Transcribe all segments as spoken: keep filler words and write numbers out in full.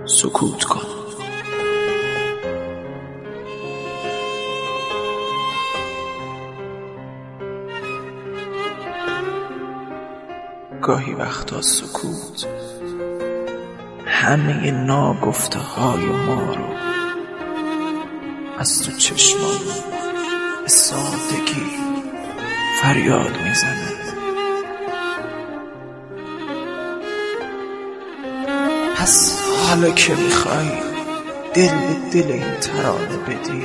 سکوت کن. گاهی وقتا سکوت همه ناگفته های ما رو از تو چشمان به سادگی فریاد میزنه. پس حالا که میخوای دل به دل این ترانه بدی،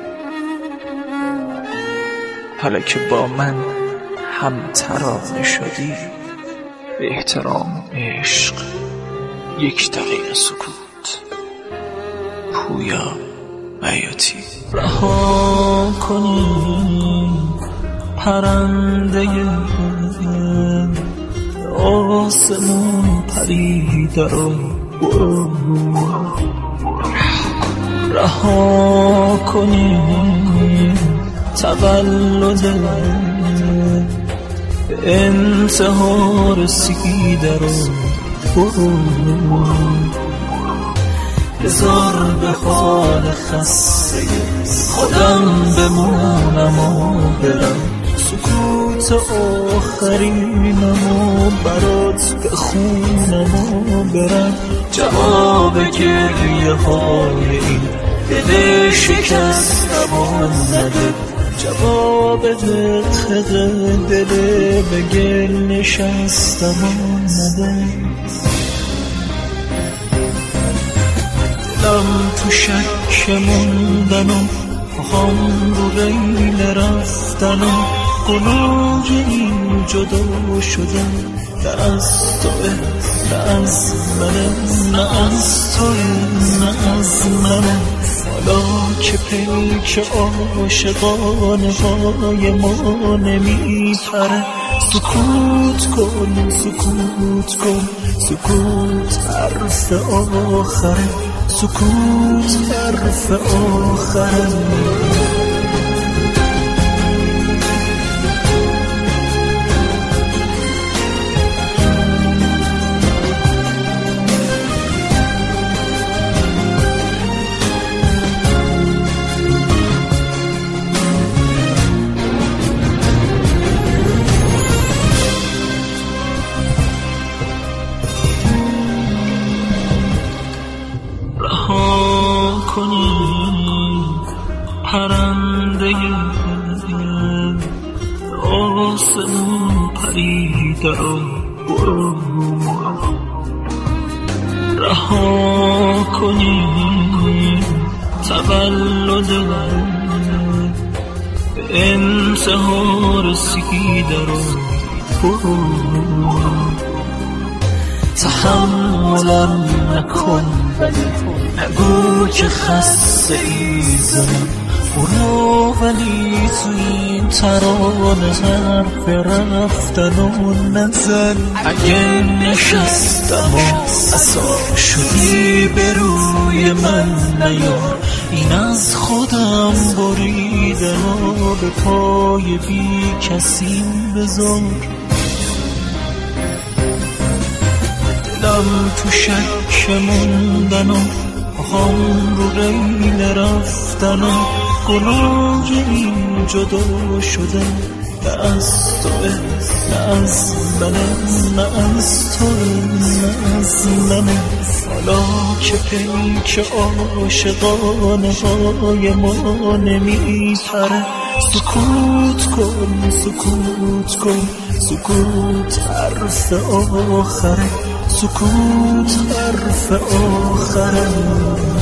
حالا که با من هم ترانه شدی، به احترام عشق یک دقیقه سکوت. پویا بیاتی. رها کنی پرنده آسمون پریده رو، رها کنی تولد انتها رسیده رو، بذار به حال خسته خودم بمونم و برم، سکوت آخرینم و برات بخونم و برم، جواب گریه های این دل شکستم و نده، جواب دقیق دل به گل نشستم و نده. دلم تو شک موندن و پاهام رو ریل رفتن و گناه این جدا شدن، نه از توه نه از منه، نه از توه نه از منه، حالا که پیک عاشقانه های ما نمیپره، سکوت کن سکوت کن، سکوت حرف آخره، سکوت حرف آخره. رها کنی پرنده آسمون پریده رو، رها کنی تولد انتها رسیده رو، تحملم نکن نگو که خسته ای زنم، برو ولی تو این ترانه حرف رفتن و نزن، اگه نشستم و عصا شدی به روی من نیار، این از خودم بریدن و به پای بی کسی بذار. دلم تو شک موندن و پاهام رو ریل رفتن و گناه این جدا شدن، نه از توه نه از منه، نه از توه نه از منه، حالا که پیک عاشقانه های ما نمیپره، سکوت کن سکوت کن، سکوت حرف آخره، سکوت حرف آخره.